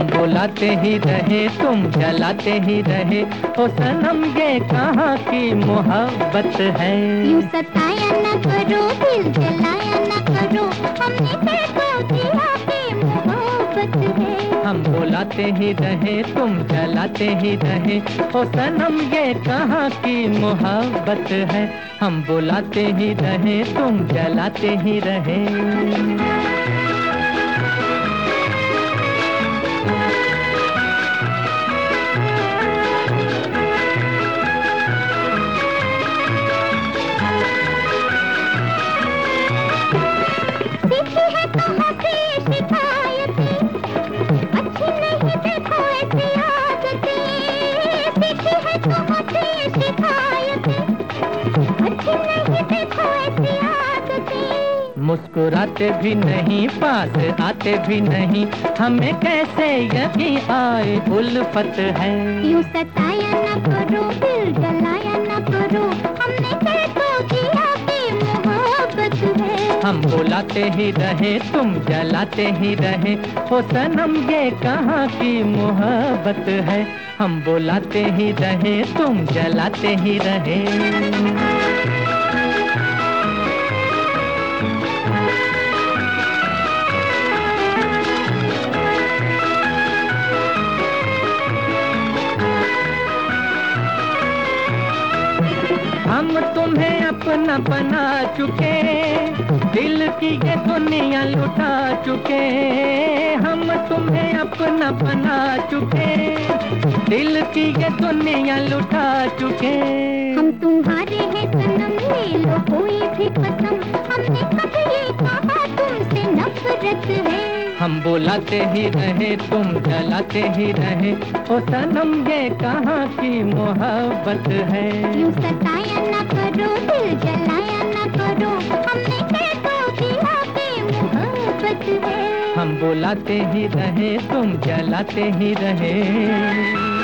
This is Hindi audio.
हम बुलाते ही रहे तुम जलाते ही रहे, ओ सनम ये कहाँ की मोहब्बत है। यूं सताया न करो, दिल जलाया न करो, हमने देखो दिया कि मोहब्बत है। हम बुलाते ही रहे तुम जलाते ही रहे, ओ सनम ये कहाँ की मोहब्बत है। हम बुलाते ही रहे तुम जलाते ही रहे। सीखी है कहाँ से शिकायतें, अच्छी नहीं देखो ऐसी आदतें। सीखी है कहाँ से शिकायतें, अच्छी नहीं देखो ऐसी आदतें। मुस्कुराते भी नहीं पास आते भी नहीं, हमें कैसे यकीन आए उल्फत है। यूं सताया न करो, दिल जलाया न करो, हमने देखो किया कि मोहब्बत है। हम बुलाते ही रहे तुम जलाते ही रहे, ओ सनम ये कहाँ की मोहब्बत है। हम बुलाते ही रहे तुम जलाते ही रहे। हम तुम्हें अपना बना चुके, दिल की ये दुनिया लुटा चुके। हम तुम्हें अपना बना चुके, दिल की ये दुनिया लुटा चुके। हम तुम्हारे हैं सनम, ले लो कोई भी कसम, हमने कभी ये कहा तुमसे नफरत है। हम बुलाते ही रहे तुम जलाते ही रहे, ओ सनम ये कहाँ की मोहब्बत है। यूं सताया न करो, दिल जलाया न करो, हमने देखो किया कि मोहब्बत है। हम बुलाते ही रहे तुम जलाते ही रहे।